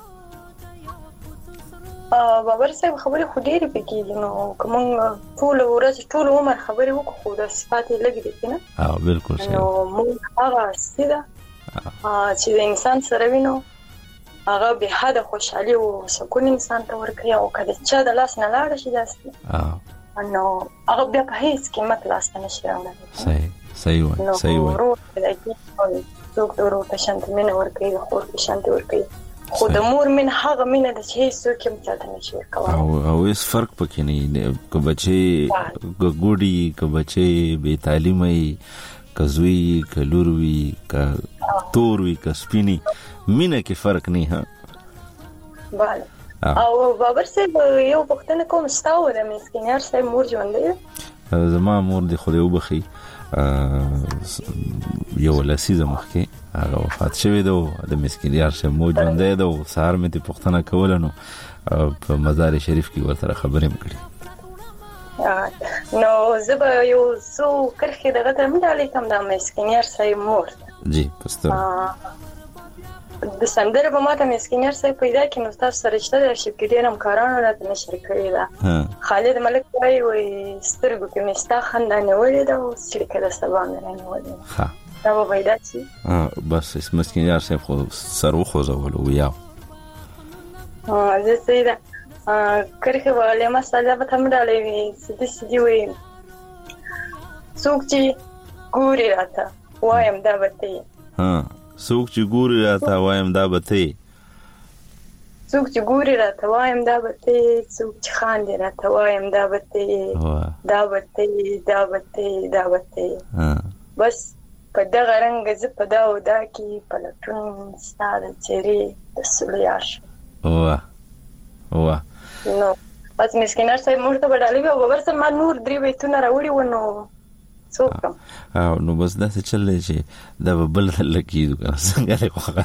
بابر صاحب خبره خو ډېر پکې نو کوم ټول ورځ ټول عمر خبره وکړو خو د صفات لګې دي کنه اه بالکل نو موږ هغه سیده چې انسان سره وینو هغه به حد خوشحالي او سکون انسان ته ورکړي او کله چې د لاس نه لاړ شي داسې اه نو هغه بیا په هیڅ قیمت لاس نه شي راوړل صحیح صحیح وای صحیح وای نو څوک ورو په شانت مینه ورکړي خو په شانت ورکړي خو د مور من هغه مینه د چې څوک هم څه نه شي ورکوي او او هیڅ فرق پکې نه کو بچي ګوډي کو بچي بے تعلیمي کزوی کلوروي ک توروي ک سپینی مینه کې فرق نه ها bale او بابر صاحب یو وختونه کوم ستاو د مسکینر صاحب مور ژوند دی زما مور دی خو یو بخي یو لسیزه مخکې هغه وفات شوی دی د مسکینیار شه موجود دی او سهار مې ته پښتنه کوله نو په مزار شریف کې ورته خبرې مکړي نو زه به یو څو کرښې دغه ته مډالې کوم د مسکینیار صاحب مور جی پستر د سندره په ماته مسکینیار صاحب پیدا کړي نو تاسو سره شته د شپ کې ډېر همکارانو راته نشر کړی دا خالد ملک وای وای سترګو کې مستا خندانه ولې دا او چې کله سبا نه نه ولې ها دا به پیدا شي بس مسکینیار صاحب خو سر وخوځول او یا اه زه سیده کرخه وله مساله به تم ډالې وي سدي سدي وي څوک چې ګوري راته وایم دا به ته ها څوک چې ګوري راته وایم دا به ته څوک چې ګوري راته وایم دا به ته څوک چې خاندي راته وایم دا به ته دا به ته دا به ته دا به ته بس په دغه رنګ زه په دا او دا کې پلټون ستاره چیرې د سولیاش واه واه نو پس مسکینار صاحب موږ ته وډالې او باور سره ما نور درې بیتونه راوړي ونو څوک او نو بس دا څه چلې چې دا بل لکې دوه څنګه له خوغه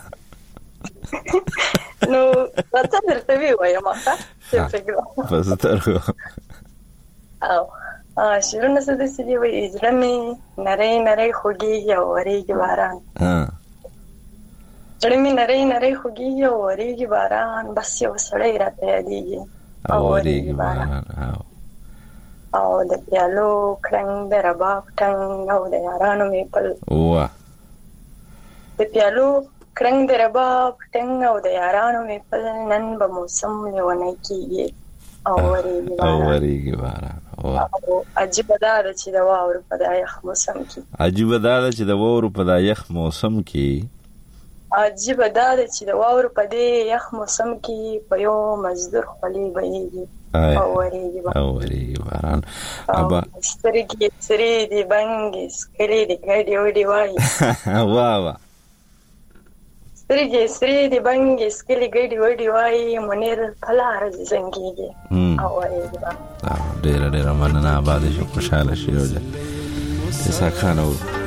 نو تاسو درته وی وایم ما څه فکر پس ترخو او ا شیرونه څه د سړي وی اجرمه نری نری خوږي او ورېږي باران ها جړمې نری نری خوږي او ورېږي باران بس یو سړی راته یادېږي او ورېږي باران او د پیالو کړنګ د رباب ټنګ او د یارانو می پل واه د پیالو کړنګ د رباب ټنګ او د یارانو می پل نن به موسم لیونه کیږي او ورېږي او ورېږي باران عجیب دا چې د واورو په یخ موسم کې عجیب دا چې د واورو په یخ موسم کې عجیب دا چې د واورو په دې یخ موسم کې په یو مزدور خولي بهيږي او ورېږي او ورېږي باران ابا سترګې سری دی بنګي سکلي دی ګډي وډي وای واه واه سترګې سری دی بنګي سکلي ګډي وډي وای منیر پلار زنګيږي او ورېږي ډېر ډېر مننه آباد شو خوشاله شي او اسا خانو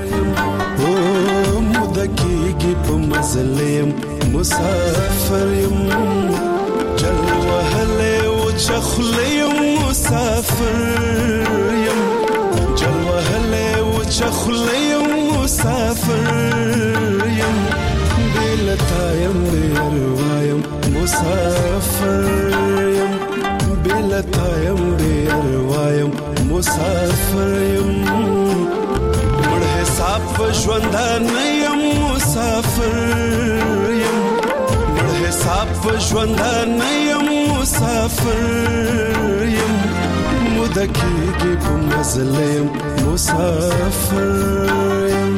مدکیږي په مظلم مسافر يم جل وهله او چخلیم مسافر يم جل وهله او چخلیم مسافر يم بلتایم بیروایم مسافر يم بلتایم بیروایم مسافر يم مړ حساب ژوند نه يم مسافر يم مړ حساب ژوند نه يم مسافر يم مدکیږي په مظلم مسافر يم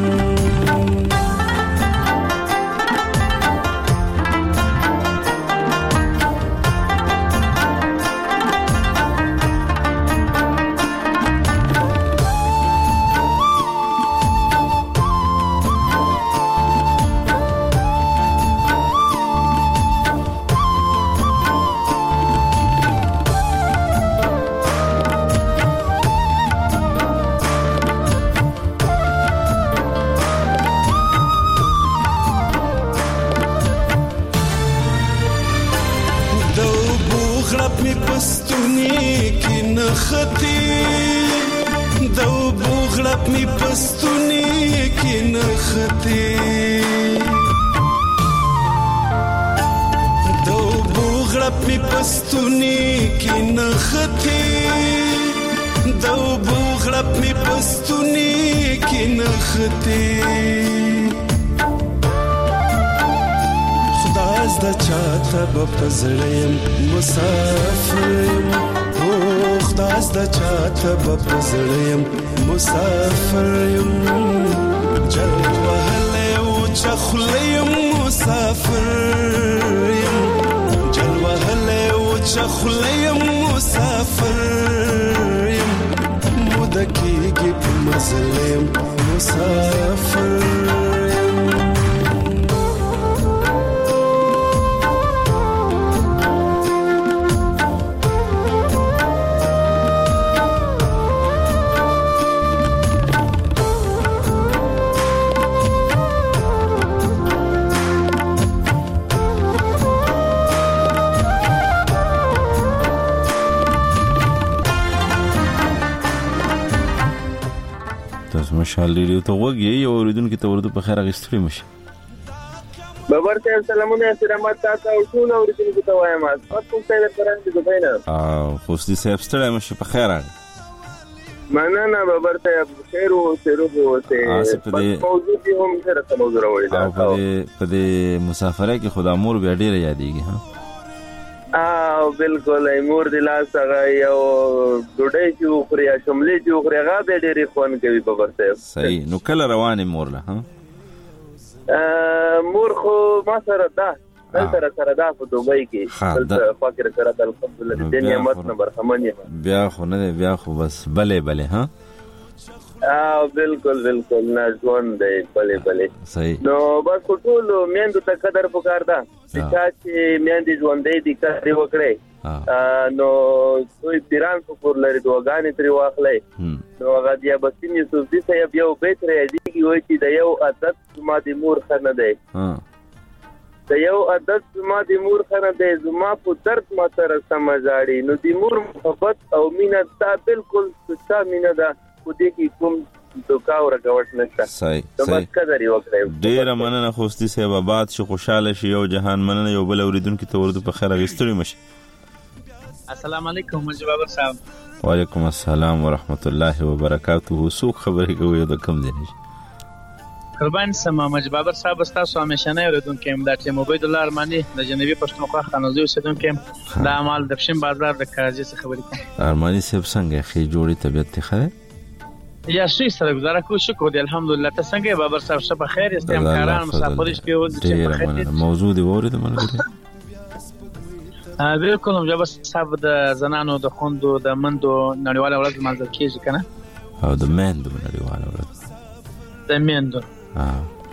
پزړیم مسافر یم او خداس د چاته پزړیم مسافر یم جل وهله او چخلیم مسافر یم جل وهله او چخلیم مسافر یم مدکیږي په مظلم مسافر ماشاءالله ریډیو ته وګورئ او اوریدونکو ته ورته په خیر غوښتلی مشه. بابر صاحب سلامونه احترامات تاسو او ټول اوریدونکو ته وایم. تاسو څنګه د پران دي دوبینه؟ او خوستي صاحب ستړی مشه په خیر راغلی. مننه بابر صاحب خیر او سرو اوسه. موضوع دی هم سره موضوع راوړی دا. او په په مسافرۍ کې خدا مور بیا ډیره یادېږي ها. او بالکل مور د لاس هغه یو ډوډۍ چې خوري شملې چې خوري هغه به ډېرې خوان کوي بابر صاحب. صحیح. نو کله روانې مور له ها؟ مور خو ما سره ده بل سره سره ده په دوبۍ کې بل فقر سره د الحمدلله د نعمت نه برخمن یم. بیا خو نه بیا خو بس بلې بلې ها. او بالکل بالکل نه ژوند دی بلې بلې. صحیح. نو بس ټول میندو ته قدر پکار ده چې میندې ژوندۍ دي کار وکړي. نو دوی پیران په کور لري دعاګانې ترې واخلئ. نو هغه د یابسین یوسفزي صاحب یو بیت راځي وایي چې د یو عادت زما د مور ښه نه دی. د یو عادت زما د مور ښه نه دی زما په درد ما سره سمه ژاړي. نو د مور محبت او مینه دا بالکل سچا مینه ده خو دې کې کوم دوکا او رکاوټ نشته. صحیح صحیح. قدر یې وکړئ. ډېره مننه خوستي صاحب آباد شي خوشحاله شي یو جهان مننه یو بل اوریدونکو ته ورته په خیر غوښتلی مشه. السلام علیکم مجید بابر صاحب. وعلیکم السلام ورحمت الله وبرکاته. څوک خبرې کوي د کوم ځای نه؟ قربان سم مجید بابر صاحب تاسو همیشه نه اوریدونکو یم د عبید الله ارمانی د جنوبي پښتونخوا خانوزي اوسیدونکو یم. د اعمال د پښین بازار د کاجي څخه خبرې کوم. ارمانی صاحب څنګه خې جوړی طبيعت ته خره؟ یا شي سره گزاره کو شکر دی الحمدلله. ته څنګه بابر صاحب شه په خیر استم کاران مسافرش په ود چې په خیر. موضوع دی وره د ملګری. بالکل هم بس صاحب د زنانو د خوندو د مندو نړیواله ورځ منځل کیږي کنه. او د مندو نړیواله ورځ. د مندو. ا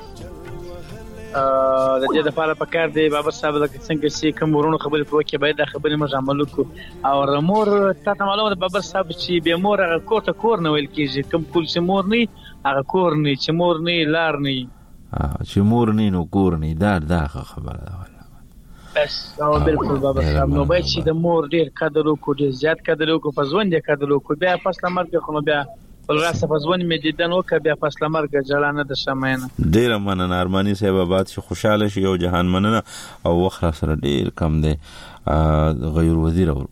د دې د فعال پکار دی بابر صاحب لکه څنګه چې کوم ورونو خبرې په وکه باید د خبرې موږ عمل وکړو. او رمور ته معلومه ده بابر صاحب چې به مور هغه کوټه کور نه ویل کیږي. کوم کول چې مور نه هغه کور نه چې مور نه لار نه. ا چې مور نه نو کور نه دا دا خبره ده. بس او بالکل بابا صاحب نو باید چې د مور ډیر قدر وکړو ډیر زیات قدر وکړو په ژوند یې قدر وکړو. بیا پس لمر کې خو بیا ول راسه په ژوند مې دیدن وکړه بیا پس لمر کې جلانه د شمعینه. ډیر مننه ارمانی صاحب آباد شي خوشاله شي یو جهان مننه او وخت سره ډیر کم دی. غیر وزیر او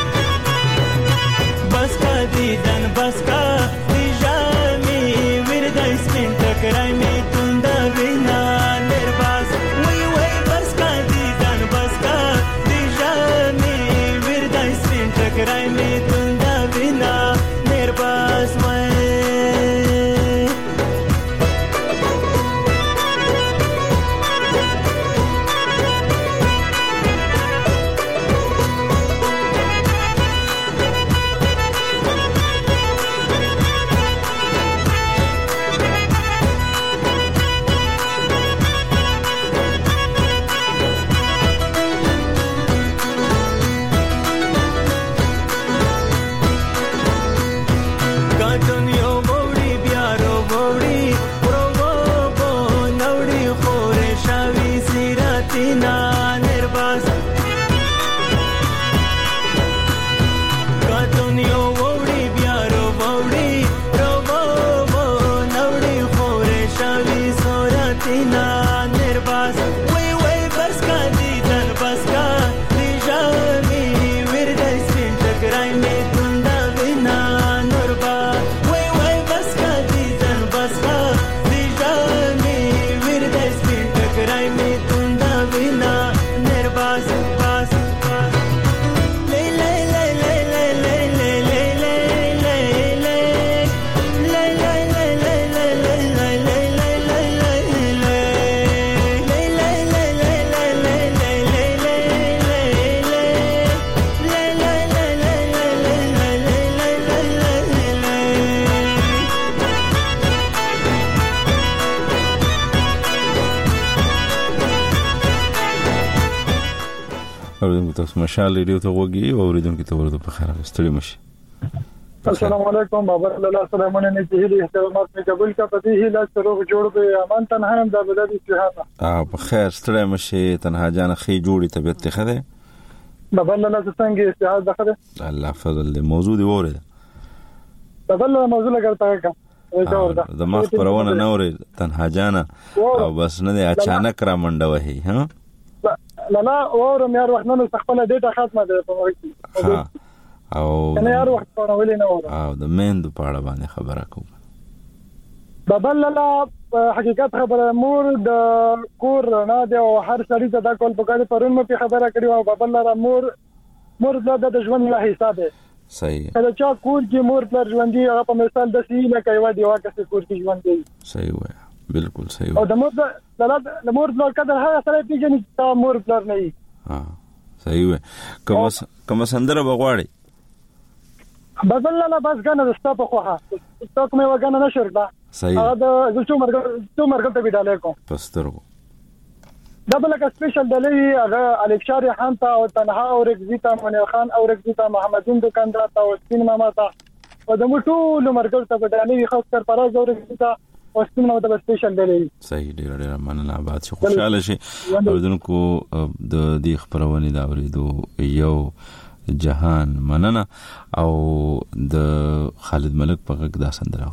बस का दीदन बस का पिजामी اوریدونکو تاسو مشال ریډیو ته وګورئ او اوریدونکو ته ورته په خیر ستړي مشي. السلام علیکم بابا الله سلامونه نه جهلی احترامات می قبول کا پتی هی لا سروغ جوړ به امان تنها هم د بلدي صحابه اه په خیر ستړي مشي تنها جان خي جوړي طبيعت ته خده بابا الله څنګه استعاذ دخله الله فضل له موضوع دی وره بابا الله موضوع لګرتا کا د مخ پرونه نه وره تنها جان او بس نه اچانک را منډه وهي ها لا لا اورم یار وخت نه خپل ډیټا ختمه ده په وخت ها او نه یار وخت په ولې نه وره او د مند په اړه باندې خبره کوم بابا الله حقیقت خبره مور د کور نه دی او هر سړی ته دا کول پکاره پرون مې خبره کړې او بابا الله مور مور د ژوند له حساب صحیح کله چې کور کې مور پر ژوند دی هغه په مثال د سی نه کوي دی واکه چې کور کې ژوند دی صحیح وای بالکل صحیح او د مور د مور د قدر هغه سره پیژني چې مور پر نه ها صحیح وای کوم کوم سندره بغواړي بابا الله بس غنه د ستا په خوخه ستا کومه وغنه نشر دا صحیح هغه د څو مرګ څو مرګ ته ویډاله کوم پسترګو دا بل کا سپیشل دلې هغه الف شاری خان ته او تنها او رگزیتا منیر خان او رگزیتا محمدین دکاندار ته او سپین ماما ته او د مټو مرګ ته ویډاله خاص کر پراز او رگزیتا او سپین ماما ته سپیشل دلې صحیح ډیر ډیر مننه آباد شي خوشاله شي اوردونکو د دې خبرونه دا ورېدو یو جهان مننه او د خالد ملک په غږ دا سندره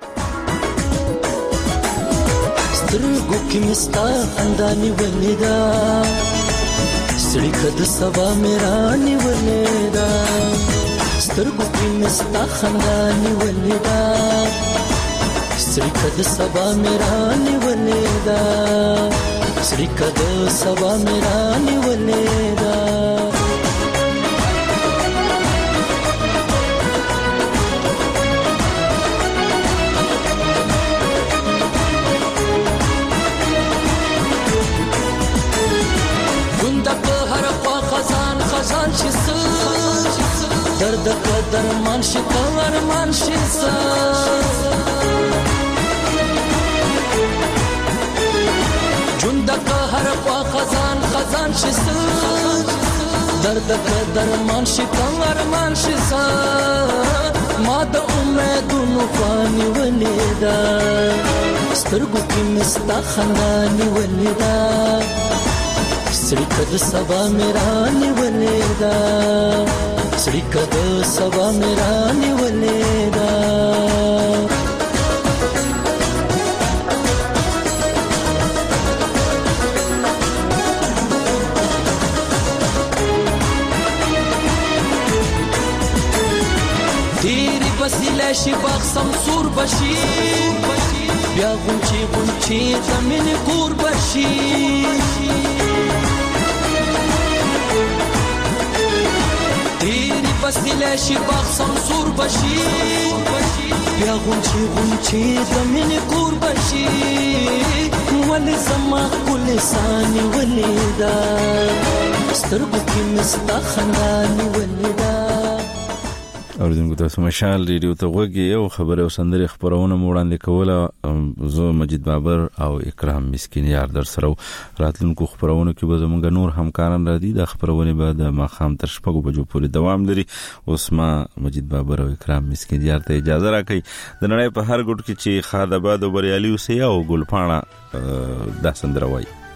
سترګو کې مستا انداني ولدا سړی کده سبا میرانی ولدا سترګو کې مستا انداني ولدا سړی کده سبا میرانی ولدا سړی کده سبا میرانی ولدا خزان شي درد قدر مان شي کور مان شي سا جند کا هر خوا خزان خزان شي درد قدر مان شي کور مان شي سا ما د امیدونو فاني ولدا سترګو کې مستا خنداني ولدا سړی کده سبا میرانی ولیدا سړی کده سبا میرانی ولیدا تیری بسیله شي باغ سمسور بشي بیا غونچی غونچی زمین کور بشي تیری بسیله شي باغ سمسور بشي بیا غونچی غونچی زمین کور بشي ولی زما کل سانی ولیدا سترګو کې مستا خندانی ولیدا اوریدونکو تاسو مشال ریډیو ته وګورئ یو خبره او سندره خبرونه وړاندې کوله زه مجید بابر او اکرام مسکین یار در سره راتلونکو خبرونه کې به زمونږ نور همکاران را دي د خبرونه به د ماخام تر شپږو بجو پورې دوام لري اوس ما مجید بابر او اکرام مسکین یار ته اجازه راکړي د نړۍ په هر ګوټ کې چې خادباد او بریالي اوسې او ګلپاڼه دا سندره وایي